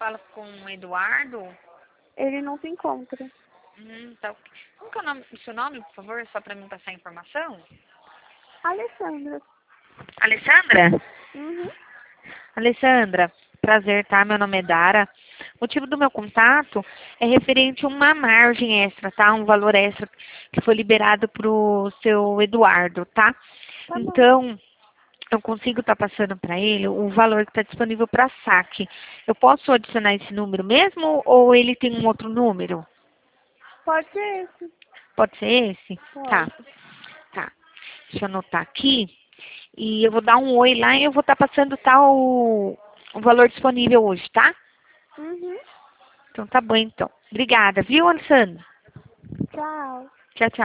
falo com o Eduardo? Ele não se encontra. Tá. Como que é o seu nome, por favor? Só para mim passar a informação? Alessandra. Alessandra? Uhum. Alessandra, prazer, tá? Meu nome é Dara. O motivo do meu contato é referente a uma margem extra, tá? Um valor extra que foi liberado pro seu Eduardo, tá? Tá bom. Então, eu consigo estar passando para ele o valor que está disponível para saque. Eu posso adicionar esse número mesmo ou ele tem um outro número? Pode ser esse. Pode ser esse? Tá, Pode. tá. Deixa eu anotar aqui. E eu vou dar um oi lá e eu vou estar passando o valor disponível hoje, tá? Uhum. Então tá bom, então. Obrigada, viu, Alessandra? Tchau. Tchau, tchau.